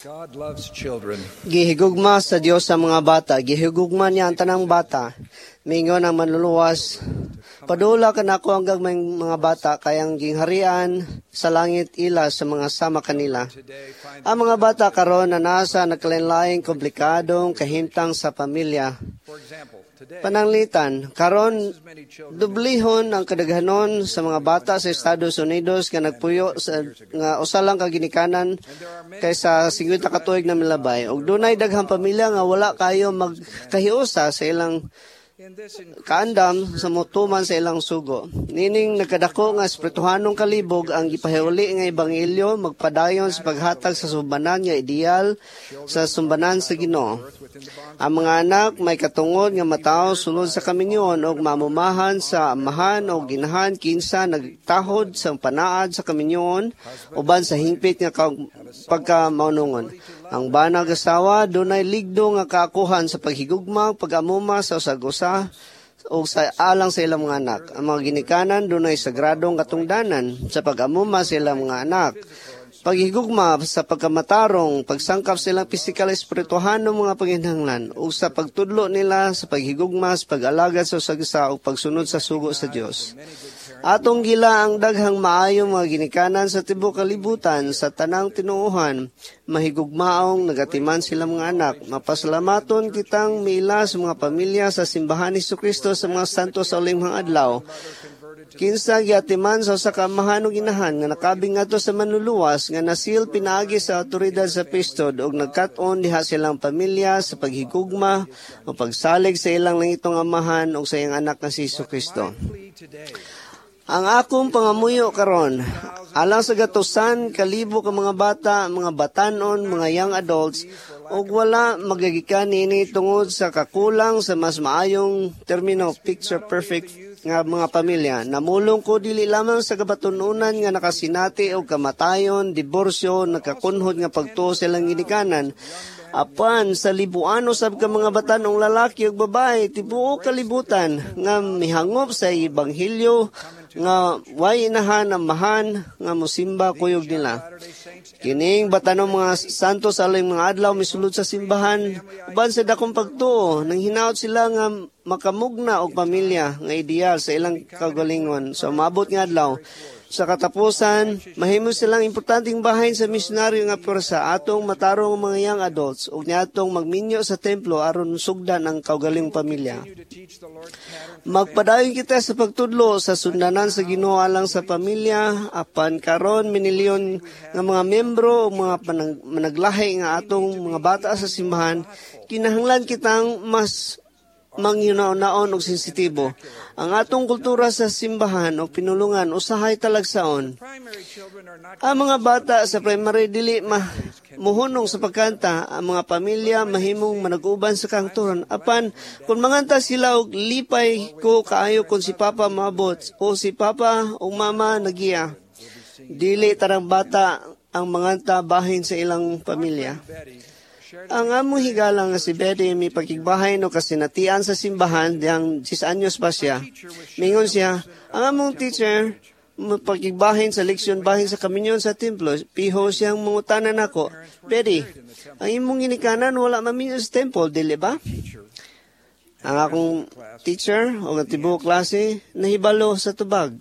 God loves children. Gihigugma sa Dios sa mga bata, gihigugma niya ang tanang bata. Mingon ang manluluwas, padula ka na ako hanggang may mga bata, kayang gingharian sa langit ila sa mga sama kanila. Ang mga bata karon na nasa nagkalain-laing komplikadong kahimtang sa pamilya. Pananglitan, karon dublihon ang kadaghanon sa mga bata sa Estados Unidos nga nagpuyo sa nga usa lang ka ginikanan kaysa 50 ka tuig na milabay. Ug dunay daghang pamilya nga wala kayo magkahiusa sa ilang kaandam sa mutuman sa ilang sugo. Nining nagkadako nga espirituhanong kalibog ang gipahiuli nga ebanghelyo magpadayon sa paghatag sa sumbanan nga ideal sa sumbanan sa Ginoo. Ang mga anak may katungod nga mataw sulod sa kaminyon og mamumahan sa amahan o ginahan kinsa nagtahod sa panaad sa kaminyon uban sa hingpit nga pagkamaunungon. Ang banag asawa dunay ligdo nga kaakuhan sa paghigugma, pag-amuma sa usag-usa o sa alang sa ilang mga anak. Ang mga ginikanan dunay sagradong katungdanan sa pag-amuma sa ilang mga anak. Paghigugma sa pagkamatarong, pagsangkap sa ilang pisikal espirituhan ng mga panginhanglan o sa pagtudlo nila sa paghigugma sa pag-alagad sa usag-usa o pagsunod sa sugo sa Dios. Atong gila ang daghang maayong mga ginikanan sa tibuok kalibutan sa tanang tinuuhan, mahigugmaong nagatiman sila mga anak. Mapasalamaton kitang miila sa mga pamilya sa simbahan ni Jesucristo sa mga santo sa uling mga adlaw. Kinsa giatiman sa usa ka amahan ug inahan nga nakabing ngadto sa manluluwas nga nasil pinaagi sa awtoridad sa pistod ug nagkat-on diha silang pamilya sa paghigugma o pagsalig sa ilang langitong amahan ug sa iyang anak nga si Jesucristo. Ang akong pangamuyo karon, alang sa gatusan, kalibo ka mga bata, mga batanon, mga young adults, ug wala magagikan nini tungod sa kakulang sa mas maayong termino, picture perfect nga mga pamilya. Namulong ko dili lamang sa kabatununan nga nakasinati o kamatayon, diborsyo, nakakunhod nga pagtuo silang ginikanan. Apan sa libuan usab ka mga batanong lalaki ug babae tibuok kalibutan nga mihangop sa ebanghelyo nga way inahan amahan nga mosimba kuyog nila. Kining batanong mga santo sa aling mga adlaw misulod sa simbahan uban sa dakong pagtuo nang hinaot sila nga makamugna og pamilya nga ideal sa ilang kagalingon. So maabot nga adlaw sa katapusan, mahimo silang importanteng bahin sa misyonaryo nga pwersa atong matarong mga young adults ug niadtong magminyo sa templo aron sugdan ang kaugalingong pamilya. Magpadayon kita sa pagtudlo sa sundanan sa Ginoo alang sa pamilya, apan karon minilyon nga mga membro o mga managlahi nga atong mga bata sa simbahan, kinahanglan kitang mas manghinaon-naon og sensitibo. Ang atong kultura sa simbahan o pinulungan usahay talagsaon. Ang mga bata sa primary dili muhunong sa pagkanta, ang mga pamilya mahimong manag-uban sa kangturan. Apan kung manganta sila og lipay ko kaayo kung si Papa maabot o si Papa o Mama nagiya. Dili tarang bata ang manganta bahin sa ilang pamilya. Ang among higala nga si Betty may pagkigbahay no kasinatian sa simbahan diyang 6 anyos pa siya. Mingon siya, ang among teacher pagkigbahin sa leksyon bahin sa kaminyon sa templo. Piho siyang mangutanan ako, Betty, ang imong ginikanan wala maminyo sa temple, dili ba? Ang akong teacher o nga tibuok klase nahibalo sa tubag.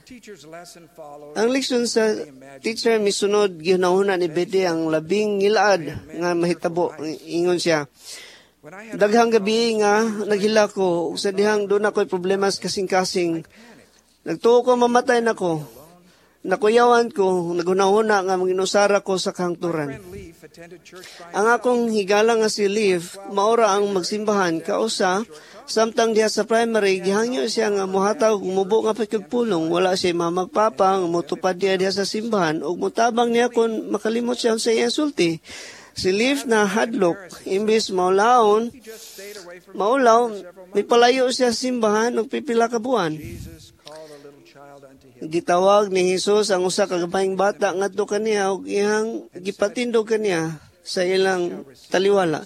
Ang leksyon sa teacher misunod ginahuna ni Betty ang labing ngilad nga mahitabo. Ingon siya, daghang gabi nga naghila ko sa dihang doon ako'y problema sa kasing-kasing. Nagtuo ko mamatay na ko. Nakuyawan ko, naghunahuna nga manginusara ko sa kahangturan. Ang akong higala nga si Leaf, maora ang magsimbahan, kausa, samtang diha sa primary, gihangyo siya nga muhataw, gumubo nga pagkagpulong, wala siya mamagpapa, nga mutupad diha sa simbahan, ug mutabang niya kung makalimot siya sa iyang sulti. Si Leaf na hadlok, imbis maulaw, may palayo siya sa simbahan, ug pipila ka buwan. Gitawag ni Jesus ang usa ka gabayng bata ngadto kaniya ug iyang gipatindog kaniya sa ilang taliwala.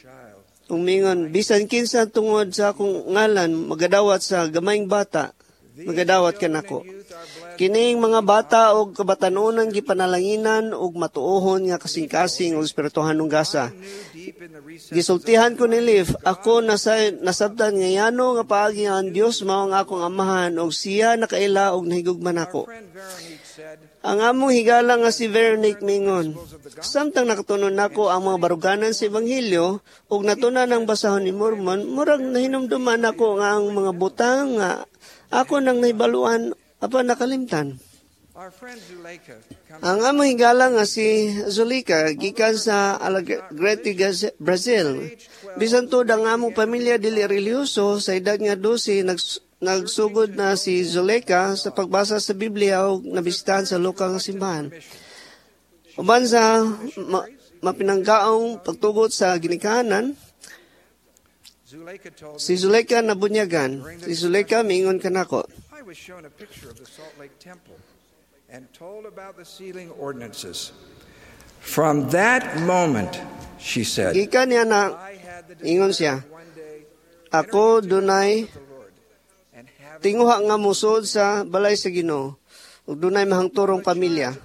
Umingon, bisan kinsa tungod sa akong ngalan magadawat sa gamayng bata. magadawat ka nako. Kining mga bata og kabatanunan gipanalanginan og matuohon nga kasing-kasing og espirituhanong gasa. Gisultihan ko ni Leaf, ako nasabtan nga yano nga paagi ang Dios mao nga akong amahan og siya nakaila og nahigugman ako. Ang among higala nga si Veronique mingon, samtang nakatunon nako ang mga baruganan sa Ebanghelyo ug natunan ang basahon ni Mormon, murag nahinumduman ako nga ang mga butang nga ako nang nahibaluan apan nakalimtan. Ang among higala nga si Zuleika gikan sa Alegrete, Brazil. Bisan to ang among pamilya dili relihiyoso, sa edad nga 12 nagsugod na si Zuleika sa pagbasa sa Biblia o nabisitahan sa lokal nga simbahan. Uban sa mapinanggaong pagtugot sa ginikanan, si Zuleika nabunyagan. Si Zuleika miingon kanako, I was shown a picture of the Salt Lake Temple and told about the sealing ordinances. From that moment, she said, gikan niya na, ingon siya, ako dunay tinguha nga musod sa balay sa Ginoo ug dunay mahangturong pamilya.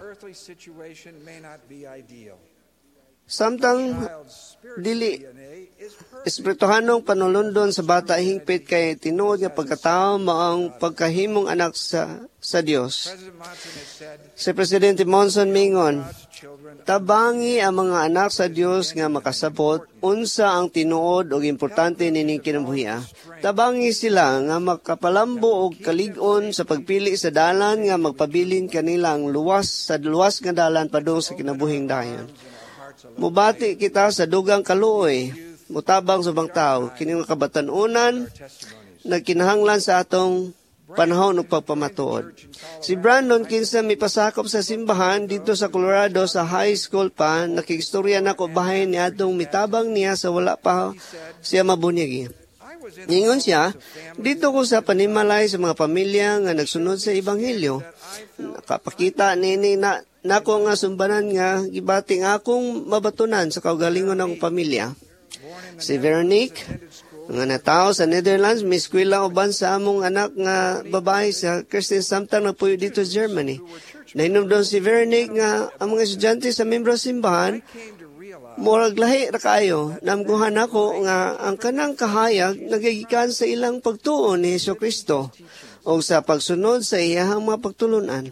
Samtang dili espirituhanong panulundon sa bata hingpit kay tinuod nga pagkatao maong pagkahimong anak sa Dios. Si Presidente Monson mingon, tabangi ang mga anak sa Dios nga makasabot unsa ang tinuod ug importante nining kinabuhi. Tabangi sila nga makapalambo og kalig-on sa pagpili sa dalan nga magpabilin kanila ang luwas nga dalan padung sa kinabuhing dayon. Mubati kita sa dugang kaluoy, mutabang sa bang tao, kining kabatanunan nagkinahanglan sa atong panahon ug pagpamatuod. Si Brandon kinsa mipasakop sa simbahan dito sa Colorado sa high school pa, nakigstorya nako bahin ni atong mitabang niya sa wala pa siya mabunyagi. Ningon siya, dito ko sa panimalay sa mga pamilya nga nagsunod sa Ebanghelyo. Nakapakita nini na nako nga sumbanan nga gibating akong mabatunan sa kaugalingon ng pamilya. Si Veronique, nga natao sa Netherlands, may eskwela uban sa among anak nga babae sa Christian samtang nagpuyo dito sa Germany. Nahinom doon si Veronique nga ang mga estudyante sa membro simbahan, murag lahi ra kaayo. Namguhan ako nga ang kanang kahayag nagigikan sa ilang pagtuo ni Jesucristo o sa pagsunod sa iyahang mga pagtulunan.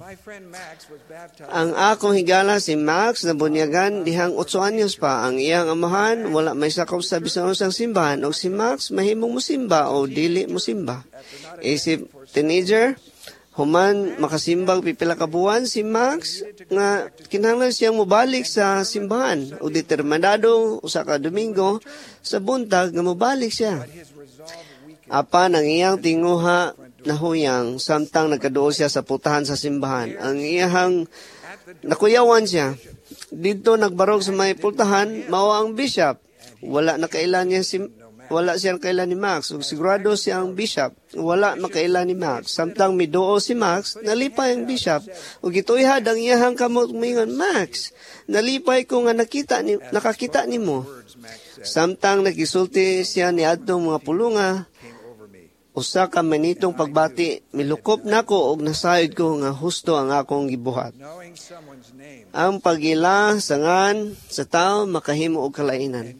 Ang akong higala si Max na bunyagan dihang 8 anyos pa. Ang iyang amahan wala may sakop sa bisan unsang simbahan o si Max mahimong musimba o dili musimba. Isip teenager, human makasimbang pipila ka buwan si Max nga kinahanglan siyang mobalik sa simbahan o determinado usa ka Domingo sa buntag nga mobalik siya. Apan ang iyang tinguha nahuyang samtang nagkaduol siya sa putahan sa simbahan. Ang iyang nakuyawan siya. Dito nagbarog sa may putahan, mao ang bishop. Wala siyang kailan ni Max. Ug sigurado siyang bishop. Wala makailan ni Max. Samtang miduo si Max, nalipay ang bishop. Ug gituyhad ang iyang kamot mingon, Max, nalipay ko nga nakakita nimo. Samtang nagisulti siya ni adtong mga pulunga, usa ka manitong pagbati, milukop nako og nasayod ko nga husto ang akong gibuhat. Ang pagila sangan sa tao makahimo og kalainan.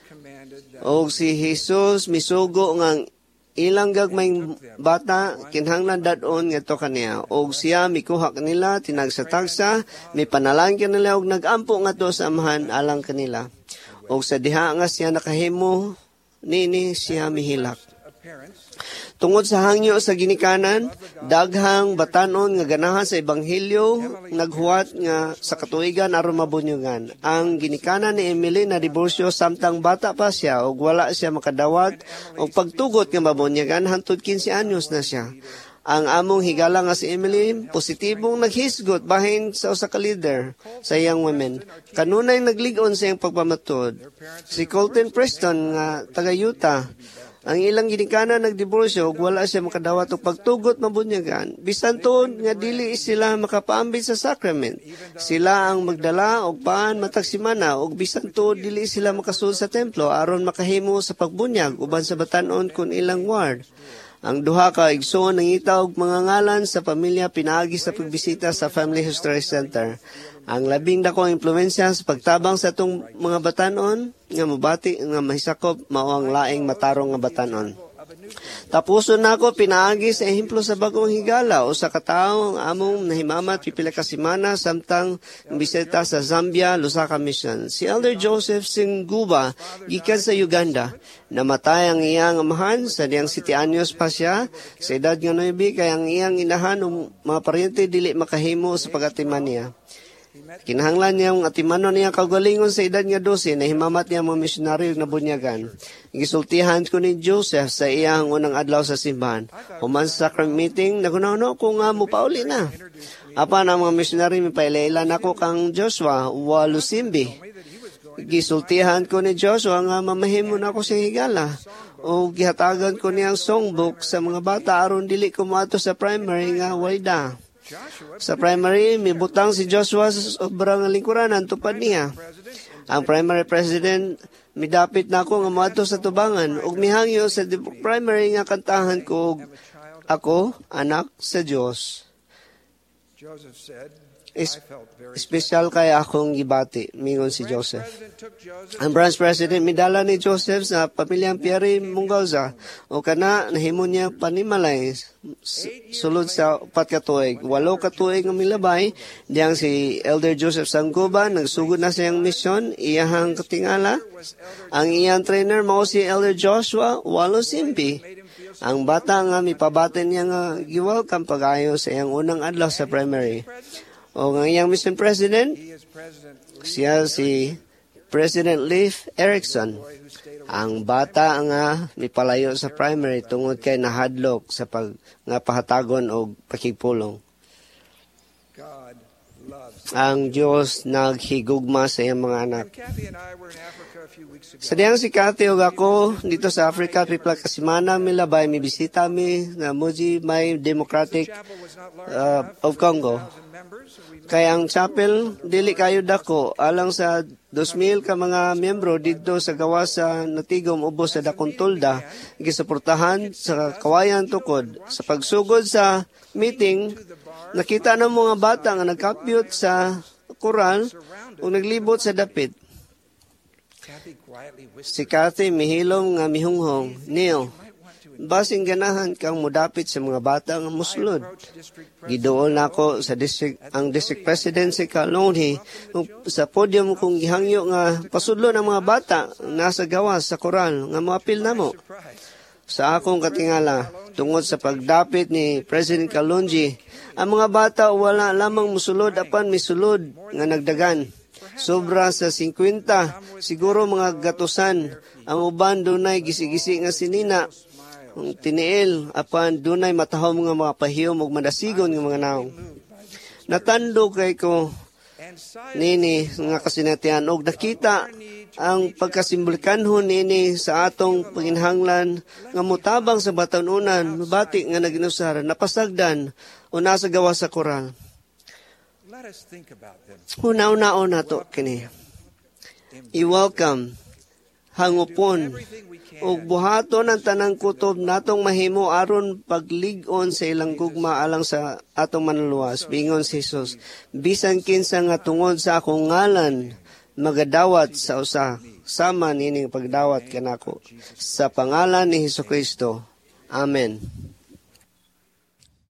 Og si Jesus misugo nga ilang gagmayng bata kinahanglan dadon ngadto kaniya. Og siya mikuha kanila tinagsa-tagsa, may panalangin kanila og nagampo ngadto sa amahan alang kanila. Og sa diha nga siya nakahimo nini siya mihilak. Tungod sa hangyo sa ginikanan, daghang batanon nga ganahan sa Ebanghelyo, naghuwat nga sa katuigan aron mabunyugan. Ang ginikanan ni Emily na diborsyo samtang bata pa siya ug wala siya makadawat og pagtugot nga mabunyagan hangtod 15 anyos na siya. Ang among higala nga si Emily, positibong naghisgot bahin sa usa ka leader sa young women. Kanunay naglig-on sa iyang pagpamatod. Si Colton Preston nga taga Utah, ang ilang ginikanan nagdiborsyo ug wala siya makadawat og pagtugot mabunyagan. Bisan tuod nga dili sila makapaambit sa sacrament. Sila ang magdala og paan matag semana ug bisan tuod dili sila makasud sa templo aron makahimo sa pagbunyag uban sa batan-on kun ilang ward. Ang duha ka igsoon nangita og mga ngalan sa pamilya pinaagi sa pagbisita sa Family History Center. Ang labing dakong impluwensya sa pagtabang sa atong mga batanon nga mabati nga mahisakop mao ang laing matarong nga batanon. Tapuson nako pinaagi sa ehemplo sa bagong higala o sa katawo ang among nahimamat pipila ka semana samtang bisita sa Zambia, Lusaka Mission. Si Elder Joseph Singuba gikan sa Uganda. Namatay ang iyang amahan sa diyang 7 anyos pa siya. Sa edad nga 9 kay ang iyang inahan o mga paryente dili makahimo sa pag-atiman niya. Kinahanglan niyang atimanon niya kaugalingon sa edad nga 12 na himamat niya mga misyonaryo na bunyagan. Gisultihan ko ni Joseph sa iyang unang adlaw sa simbahan. Human sa sacrament meeting, nagunaw ko nga mupauli na. Apan ang mga misyonaryo mipailaylan ako kang Joshua Walusimbi. Gisultihan ko ni Joshua nga mamahimo na ako sa higala. O gihatagan ko niyang songbook sa mga bata aron dili ko moadto sa primary nga wayda. Sa primary, mibutang si Joshua sa sobrang lingkuranan tupad niya. Ang primary president, midapit na ako nga moadto sa tubangan ug mihangyo sa primary nga kantahan ko ako, anak sa Dios. Espesyal kaya akong gibati, mingon si Joseph. Ang branch president midala ni Joseph sa pamilyang Pierre Mungalza o kana nahimo niya panimalay sulod sa 4 ka tuig. 8 ka tuig nga milabay diyang si Elder Joseph Sanguba nagsugod na siyang misyon iyahang katingala. Ang iyang trainer mao si Elder Joshua Walusimbi. Ang bata nga mipabaten niya nga giwelcome pagayo sa iyang unang adlaw sa primary. O ang iyang mission president, siya si President Leif Erikson. Ang bata nga mipalayo sa primary tungod kay nahadlok sa nga pahatagon o pakigpulong. Ang Diyos naghigugma sa iyang mga anak. Sa diyang si Cathy ug ako dito sa Africa, pipla ka semana milabay, may bisita mi na Muji may Democratic of Congo. Kaya ang chapel, dili kayo dako, alang sa 2,000 ka mga miyembro dito sa gawa sa natigom ubos sa dakong tulda, gisuportahan sa kawayan tukod. Sa pagsugod sa meeting, nakita ng mga bata nga nagkapyot sa koral o naglibot sa dapit. Si Cathy mihilom nga mihunghong, Neil, basing ganahan kang mudapit sa mga bata nga muslod. Giduol nako sa ang district president si Kalonhi sa podium kung gihangyo nga pasudlo ng mga bata nasa gawas sa koral nga moapil namo. Sa akong katingala, tungod sa pagdapit ni President Kalonji, ang mga bata wala lamang musulod apan misulod nga nagdagan. Sobra sa 50, siguro mga gatusan, ang uban dunay gisi-gisi nga sinina, ang tiniil, apan dunay matahom nga mga pahiyom ug madasigon nga mga naong. Natando kay ko nini nga kasinatian og nakita ang pagkasimbolkanhon nini sa atong panginhanglan nga mutabang sa batanunan, mabati nga naginusara, napasagdan o nasa gawa sa koral. Una-una to kini. I-welcome, hangupon, ug buhaton ang tanang kutob natong mahimo aron paglig-on sa ilang gugma alang sa atong manluwas. Bingon si Jesus, bisan kinsa nga tungod sa akong ngalan magadawat sa usa, sama nining pagdawat kanako. Sa pangalan ni Hesukristo. Amen.